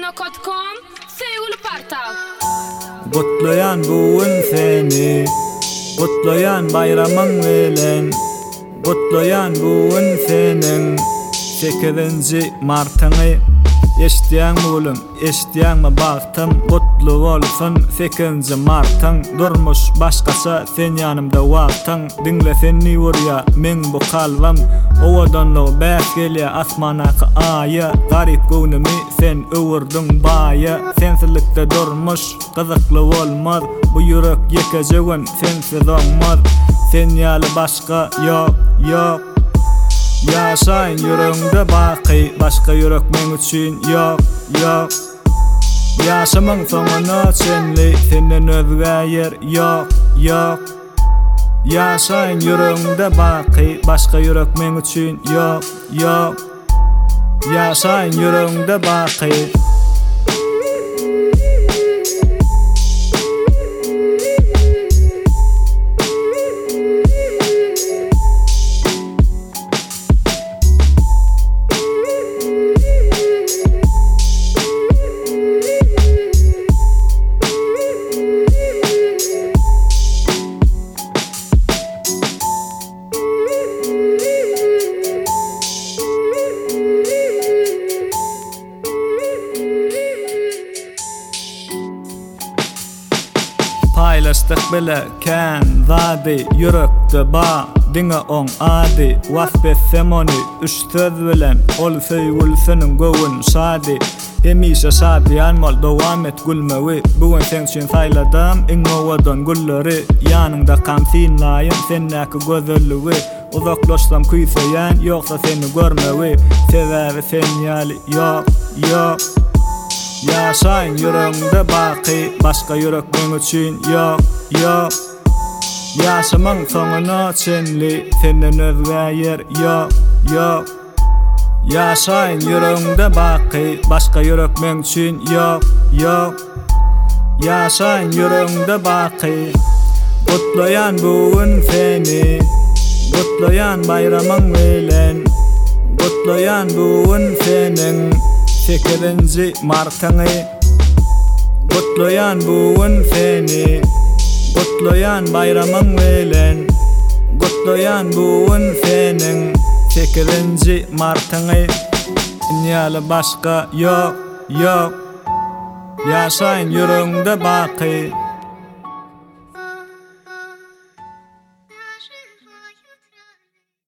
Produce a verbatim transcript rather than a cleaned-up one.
nokta com Feul Partal. Kutlayan buun seni, kutlayan bayramın velen, kutlayan buun senin sekizinci martını. Eşdiyan oğlum, eşdiyan mı baktım, kutlu olsun sekizinci martın. Durmuş başkasa sen yanımda vaktın, dinle seni vurya men bu kalbim. Ovadanlı bäk gelye asmanakı ayı, garip günümü sen öwürdün bayı. Sensizlikde durmuş kızıklı olmaz, bu yürek yekeceğin sensiz olmaz. Sen yalı başka yok yok. Yaşayın yüreğimde baki, başka yürek men üçün yok yok. Yaşamın sonuna senli, senden özge yer yok yok. Yaşayın yüreğimde baki, başka yürek men üçün yok yok. Yaşayın yüreğimde baki. Paylaştık bile ken zadi, yürekte ba dine on adi. Vasbetsem onu üç söz bilen, ol söygül senin gövün sadi. Hemişe sadiyan mol devam et gülmevi, bugün sen için sayladım innovadan gülleri. Yanında kamsin layın sennaki gözellüvi, uzaklaşsam kuysayan yoksa seni görmevi. Sever sen yali yok yok. Yaşayın yüreğimde baki, başka yürek men üçün yok yok. Yaşamın sonuna senli, senden özge yer yok yok. Yaşayın yüreğimde baki, başka yürek men üçün yok yok. Yaşayın yüreğimde baki. Kutlayan buun seni, kutlayan bayramın velen, kutlayan buun senin sekizinci martını. Kutlayan buun seni, kutlayan bayramın velen, kutlayan buun senin sekizinci martını. Dünyalı başka yok yok. Yaşayın yüreğimde baki.